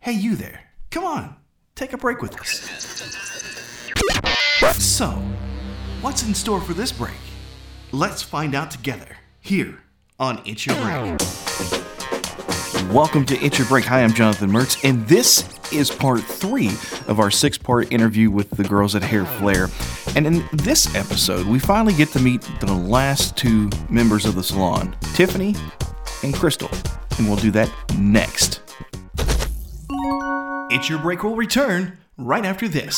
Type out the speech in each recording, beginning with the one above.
Hey, you there. Come on, take a break with us. So, what's in store for this break? Let's find out together, here on It's Your Break. Welcome to It's Your Break. Hi, I'm Jonathan Mertz, and this is part 3 of our 6-part interview with the girls at Hair Flair. And in this episode, we finally get to meet the last 2 members of the salon, Tiffany and Crystal, and we'll do that next. It's Your Break will return right after this.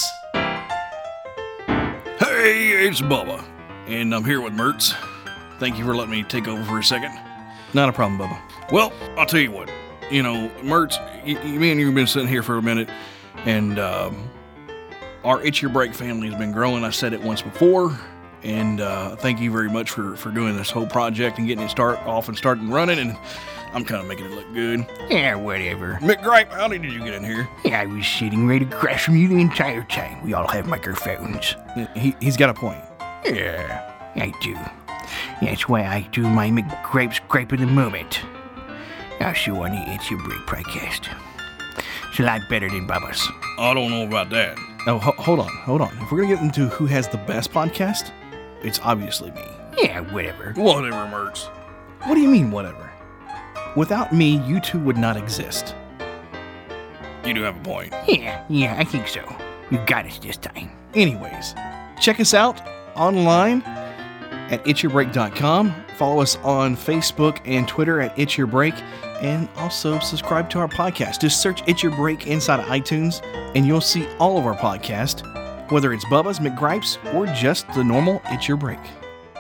Hey, it's Bubba, and I'm here with Mertz. Thank you for letting me take over for a second. Not a problem, Bubba. Well, I'll tell you what. You know, Mertz, me and you have been sitting here for a minute, and our It's Your Break family has been growing. I said it once before, and thank you very much for doing this whole project and getting it starting running, and I'm kind of making it look good. Yeah, whatever. McGripe, how did you get in here? Yeah, I was sitting right across from you the entire time. We all have microphones. He's got a point. Yeah, I do. That's why I do my McGripe scrape of the moment. Also on the It's Your Break podcast. It's a lot better than Bubba's. I don't know about that. Oh, hold on. If we're going to get into who has the best podcast, it's obviously me. Yeah, whatever. Whatever, Mertz. What do you mean, whatever? Without me, you two would not exist. You do have a point. Yeah, I think so. You got us this time. Anyways, check us out online at itchyyourbreak.com. Follow us on Facebook and Twitter at It's Your Break. And also subscribe to our podcast. Just search It's Your Break inside of iTunes, and you'll see all of our podcasts, whether it's Bubba's, McGripes, or just the normal It's Your Break.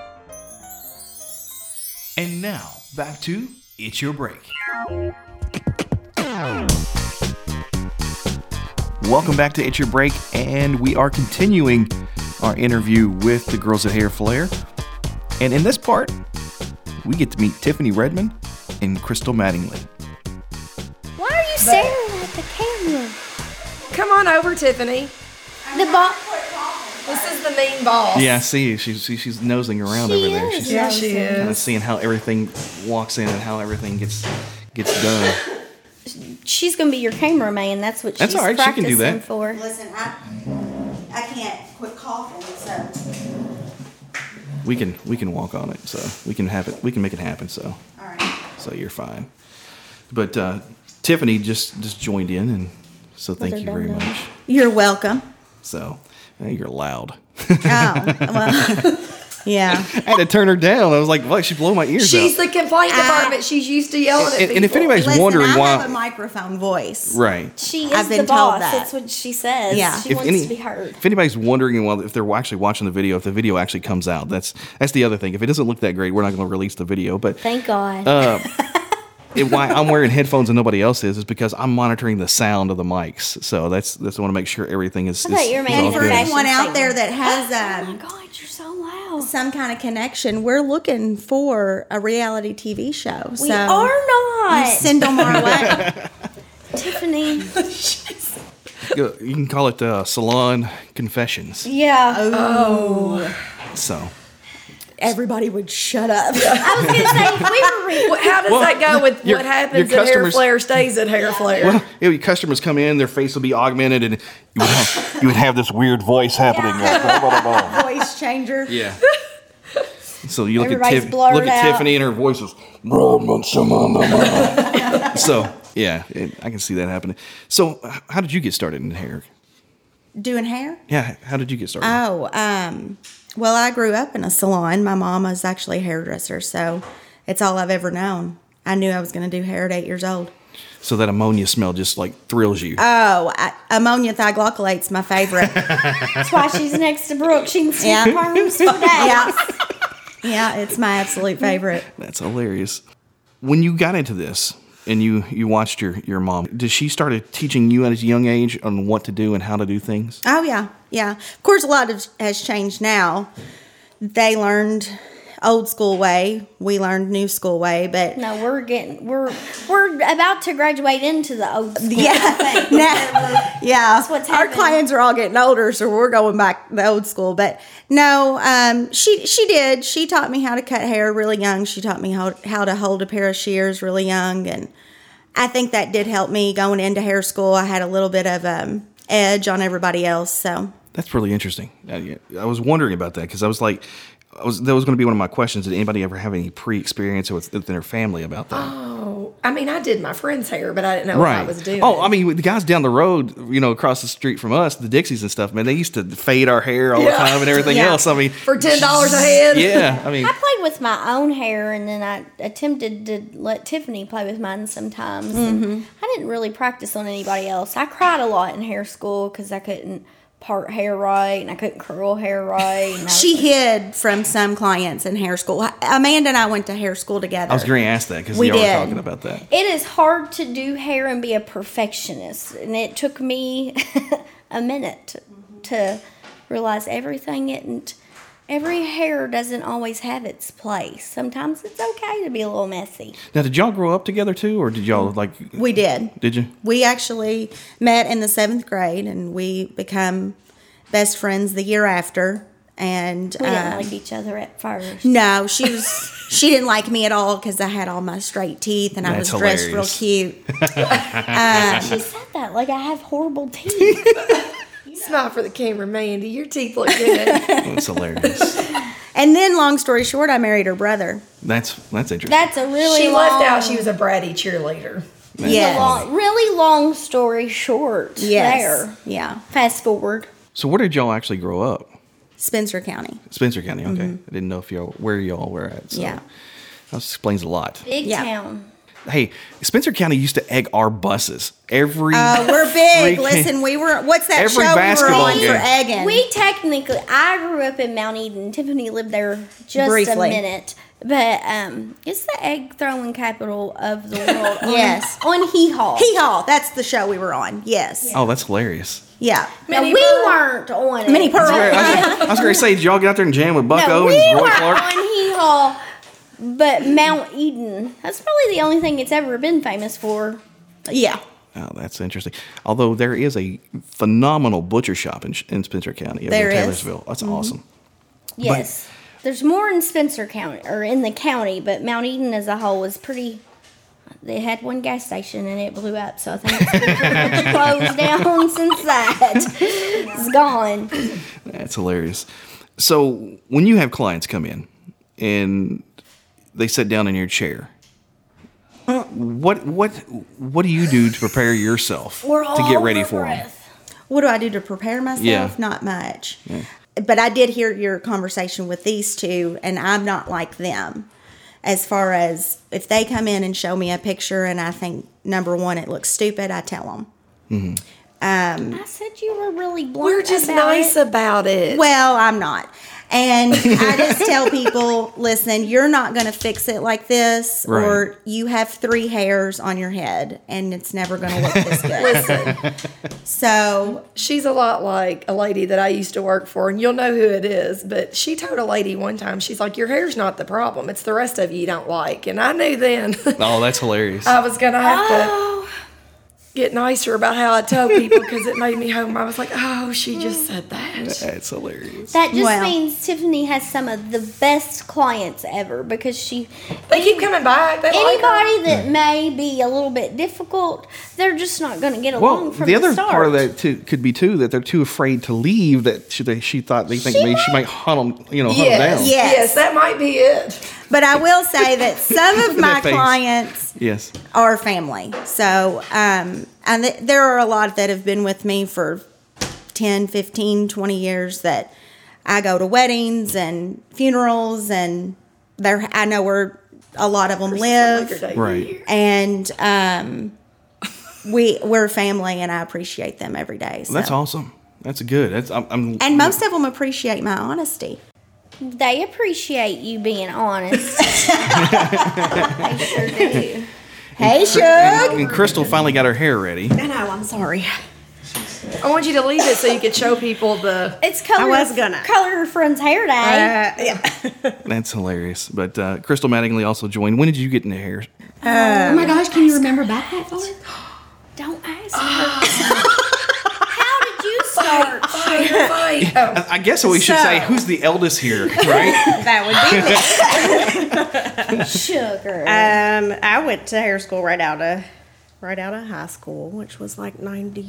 And now, back to It's Your Break. Welcome back to It's Your Break, and we are continuing our interview with the girls at Hair Flair. And in this part, we get to meet Tiffany Redmond and Crystal Mattingly. Why are you staring at the camera? Come on over, Tiffany. The boss. This is the mean boss. Yeah, I see. She's nosing around over there. She's Yeah, she kind of is. seeing how everything walks in and how everything gets done. She's gonna be your cameraman. That's what That's she's all right, she can do practicing that. for. Listen, I can't quit coughing, so. We can walk on it, so we can make it happen. So, All right. so you're fine. But Tiffany just joined in, and so thank you very much. You're welcome. So you're loud. Oh, well, yeah. I had to turn her down. I was like, "What? She's blowing my ears She's out." the complaint department. She's used to yelling at people. And if anybody's Listen, wondering I why, have a microphone voice. right? She is I've been the boss. told that. That's what she says. Yeah. She wants to be heard. If anybody's wondering if they're actually watching the video, if the video actually comes out, that's the other thing. If it doesn't look that great, we're not going to release the video. But Thank God. why I'm wearing headphones and nobody else is because I'm monitoring the sound of the mics. So that's I want to make sure everything is. I thought you were is making all And for good. fashion anyone out there statement. that Oh my has God, you're so loud. some kind of connection, we're looking for a reality TV show. We are not. Send them our way. Tiffany. You can call it Salon Confessions. Yeah. So Everybody would shut up. I was going to say, if we were How does that go with your- what happens your at Hair customers- Flair stays at Hair Flair? well, your customers come in, their face will be augmented, and you would have this weird voice happening. Voice changer. Yeah. So you look Everybody's at blurred out. Tiffany and her voice is. So yeah, I can see that happening. So how did you get started in hair? Doing hair? Yeah, how did you get started? Well, I grew up in a salon. My mom was actually a hairdresser, so it's all I've ever known. I knew I was going to do hair at 8 years old. So that ammonia smell just like thrills you. Ammonia thioglycolate's my favorite. That's why she's next to Brooke. She can see Yeah. perms for days. Yeah, it's my absolute favorite. That's hilarious. When you got into this and you watched your mom, did she started teaching you at a young age on what to do and how to do things? Oh, yeah. Of course, a lot has changed now. They learned old school way. We learned new school way, but No, we're about to graduate into the old school. yeah, That's what's our happening. clients are all getting older, so we're going back the old school. But no, she did. She taught me how to cut hair really young. She taught me how to hold a pair of shears really young, and I think that did help me going into hair school. I had a little bit of edge on everybody else. So That's really interesting. I was wondering about that because I was like, that was going to be one of my questions. Did anybody ever have any pre-experience within their family about that? Oh, I mean, I did my friend's hair, but I didn't know what I was doing. Oh, I mean, the guys down the road, across the street from us, the Dixies and stuff, man, they used to fade our hair all the time and everything else. I mean, for $10 a head. Yeah, I mean, I played with my own hair, and then I attempted to let Tiffany play with mine sometimes. And I didn't really practice on anybody else. I cried a lot in hair school because I couldn't part hair right, and I couldn't curl hair right. And she hid from some clients in hair school. Amanda and I went to hair school together. I was going to ask that because We you were did. talking about that. It is hard to do hair and be a perfectionist, and it took me a minute to realize every hair doesn't always have its place. Sometimes it's okay to be a little messy. Now, did y'all grow up together too, or did y'all We did. Did you? We actually met in the 7th grade, and we become best friends the year after. And We didn't like each other at first. no, she didn't like me at all because I had all my straight teeth and I was That's dressed hilarious. real cute. She said that like I have horrible teeth. Smile for the camera, Mandy. Your teeth look good. That's hilarious. And then, long story short, I married her brother. That's interesting. That's a really She long, left out she was a bratty cheerleader. Yes. really long story short. Yes. There. Yeah. Fast forward. So where did y'all actually grow up? Spencer County. Spencer County. Okay, I didn't know where y'all were at. So Yeah. that explains a lot. Big Yeah. town. Hey, Spencer County used to egg our buses every. We're big. freaking- Listen, what's that Every show we were basketball on game. for egging? I grew up in Mount Eden. Tiffany lived there just Briefly. a minute. But it's the egg throwing capital of the world. Yes. On Hee Haw. Hee Haw. That's the show we were on. Yes. Oh, that's hilarious. Yeah. Now, Minnie we Pearl. weren't on it. Minnie Pearl. I was going to say, did y'all get out there and jam with Buck No, Owens, we Roy weren't Clark? on Hee Haw. But Mount Eden, that's probably the only thing it's ever been famous for. Yeah. Oh, that's interesting. Although there is a phenomenal butcher shop in Spencer County, over There in is. Taylorsville. That's awesome. Yes. There's more in Spencer County, or in the county, but Mount Eden as a whole was pretty. They had one gas station and it blew up, so I think it's been pretty much closed down since that. It's gone. That's hilarious. So when you have clients come in and they sit down in your chair, what do you do to prepare yourself to get ready for them? What do I do to prepare myself? Yeah. Not much. But I did hear your conversation with these two, and I'm not like them. As far as if they come in and show me a picture and I think, number one, it looks stupid, I tell them. I said you were really blunt. We're just about nice it. about it. Well, I'm not. And I just tell people, listen, you're not going to fix it like this, Right. or you have 3 hairs on your head, and it's never going to look this good. So, She's a lot like a lady that I used to work for, and you'll know who it is. But she told a lady one time, she's like, your hair's not the problem. It's the rest of you don't like. And I knew then Oh, that's hilarious. I was going to have to get nicer about how I told people because it made me home. I was like, oh, she just said that. That's hilarious. That just Well. means Tiffany has some of the best clients ever because she. They keep coming back. They like her. Anybody that may be a little bit difficult, they're just not going to get along Well, from the other start. part of that too could be too that they're too afraid to leave. That she thought they think maybe she might hunt them, hunt them down. Yes. Yes, that might be it. but I will say that some of my That face. clients Yes. are family. So, and there are a lot that have been with me for 10, 15, 20 years that I go to weddings and funerals, and I know where a lot of them live. Right. And we're family, and I appreciate them every day. So. That's awesome. That's good. I'm And most of them appreciate my honesty. They appreciate you being honest. They sure do. Hey, Shug. And Crystal finally got her hair ready. I know. I'm sorry. I want you to leave it so you could show people the. It's color. I was gonna. Color your friend's hair day. Yeah. That's hilarious. But Crystal Mattingly also joined. When did you get into hair? Oh my gosh, can you remember back that far? Don't ask her. How did you start? Fight. Oh. I guess we should say who's the eldest here, right? That would be me. Sugar. I went to hair school right out of right out of high school, which was like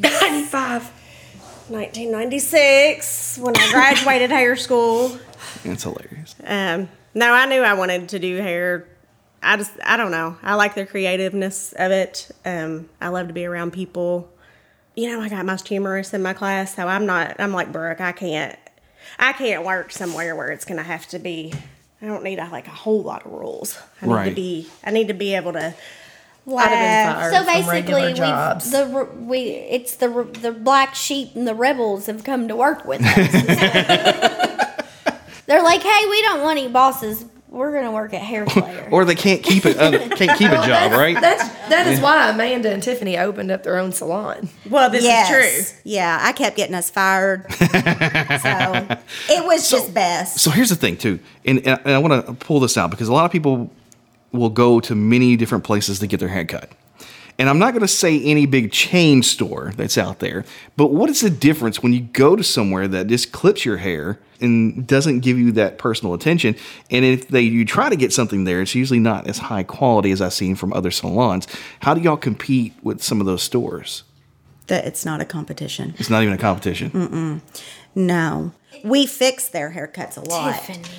1996 when I graduated hair school. It's hilarious. No, I knew I wanted to do hair. I don't know. I like the creativeness of it. I love to be around people. You know, I got most humorous in my class, so I'm like Brooke. I can't work somewhere where it's going to have to be. I don't need a whole lot of rules. I need to be able to laugh. So basically, it's the black sheep and the rebels have come to work with us. They're like, hey, we don't want any bosses. We're gonna work at Hair Flare. Or they can't keep a job, right? That is why Amanda and Tiffany opened up their own salon. Well, this is true. Yeah, I kept getting us fired. So it was just best. So here's the thing, too. And I want to pull this out because a lot of people will go to many different places to get their hair cut. And I'm not going to say any big chain store that's out there, but what is the difference when you go to somewhere that just clips your hair and doesn't give you that personal attention? And if you try to get something there, it's usually not as high quality as I've seen from other salons. How do y'all compete with some of those stores? That it's not a competition. It's not even a competition. No, we fix their haircuts a lot. Tiffany.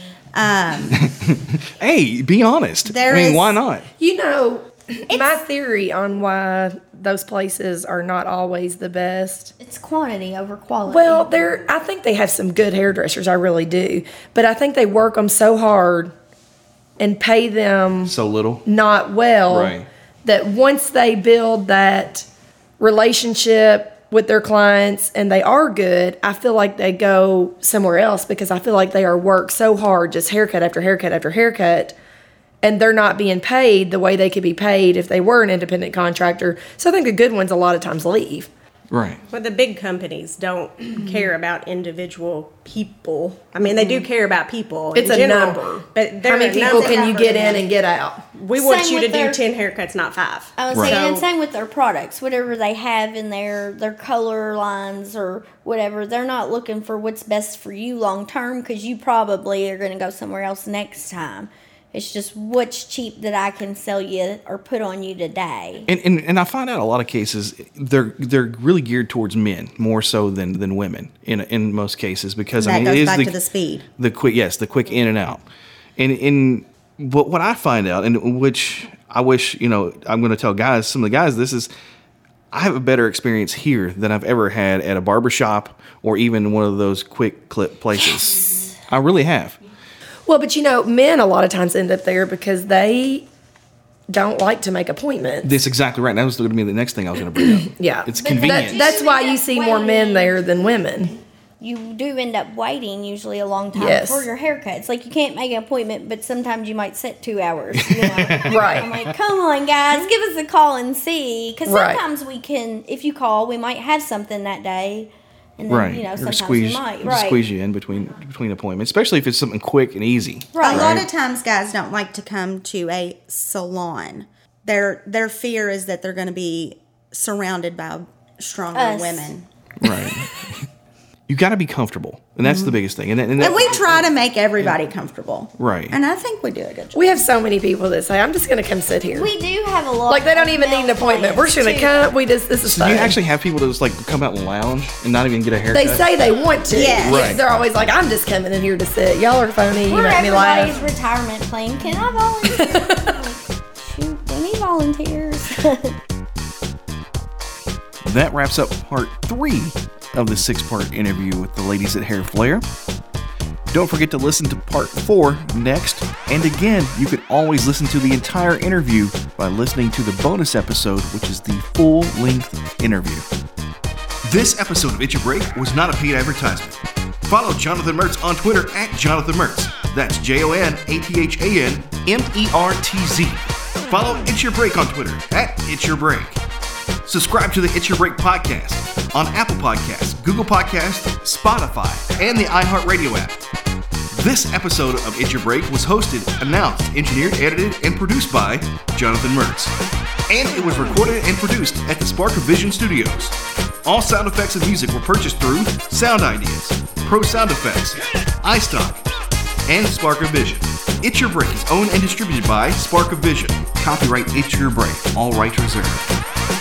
Hey, be honest. Why not? You know, my theory on why those places are not always the best. It's quantity over quality. Well, I think they have some good hairdressers. I really do. But I think they work them so hard and pay them so little, not well, right, that once they build that relationship with their clients and they are good, I feel like they go somewhere else because I feel like they are worked so hard, just haircut after haircut after haircut, and they're not being paid the way they could be paid if they were an independent contractor. So I think the good ones a lot of times leave. Right. But the big companies don't care about individual people. I mean, they do care about people. It's in a general, number. But How many people can you get in and get out? We want Same you to with do their- 10 haircuts, not 5. I was saying, and same with their products, whatever they have in their color lines or whatever. They're not looking for what's best for you long term because you probably are going to go somewhere else next time. It's just what's cheap that I can sell you or put on you today. And I find out a lot of cases they're really geared towards men more so than women in most cases because That I mean goes it is back to the speed. the quick in and out. But what I find out, and which I wish, I'm going to tell guys, some of the guys, I have a better experience here than I've ever had at a barbershop or even one of those quick clip places. Yes. I really have. Well, but men a lot of times end up there because they don't like to make appointments. That's exactly right. That was going to be the next thing I was going to bring up. Yeah. It's convenient. That's why you see more men there than women. You do end up waiting usually a long time Yes. for your haircuts. Like you can't make an appointment, but sometimes you might set 2 hours. Right. I'm like, come on, guys, give us a call and see. Because Right. sometimes we can, if you call, we might have something that day. And then, Right. sometimes Or squeeze, we might. just squeeze you in between appointments, especially if it's something quick and easy. Right. A lot of times guys don't like to come to a salon. Their fear is that they're going to be surrounded by stronger Us. women. Right. You got to be comfortable, and that's the biggest thing. And we try to make everybody comfortable. Right. And I think we do a good job. We have so many people that say, I'm just going to come sit here. We do have a lot. Like they don't of even need an male appointment. We're just going to clients, come. This is So fun. do you actually have people that just like come out and lounge and not even get a haircut? They say they want to. Yes. Right. They're always like, I'm just coming in here to sit. Y'all are phony. too. You We're make me everybody's laugh. retirement plan. Can I volunteer? Shoot, we need volunteers. That wraps up part 3 of the 6-part interview with the ladies at Hair Flare. Don't forget to listen to part 4 next. And again, you can always listen to the entire interview by listening to the bonus episode, which is the full-length interview. This episode of Itch Your Break was not a paid advertisement. Follow Jonathan Mertz on Twitter at Jonathan Mertz. That's JONATHANMERTZ. Follow Itch Your Break on Twitter at Itch Your Break. Subscribe to the Itch Your Break podcast on Apple Podcasts, Google Podcasts, Spotify, and the iHeartRadio app. This episode of Itch Your Break was hosted, announced, engineered, edited, and produced by Jonathan Mertz. And it was recorded and produced at the Spark of Vision Studios. All sound effects and music were purchased through Sound Ideas, Pro Sound Effects, iStock, and Spark of Vision. Itch Your Break is owned and distributed by Spark of Vision. Copyright Itch Your Break. All rights reserved.